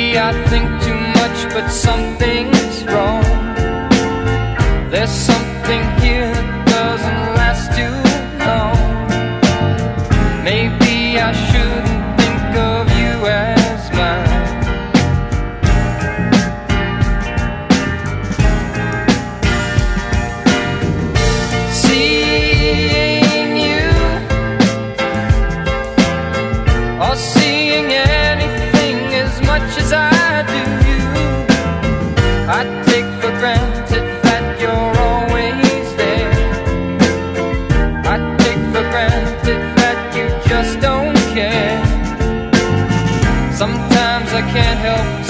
I think too much, but something's wrong. There's something here that doesn't last too long. Maybe I shouldn't think of you as mine. Seeing you or seeing anything as much as I do you, I take for granted that you're always there. I take for granted that you just don't care. Sometimes I can't help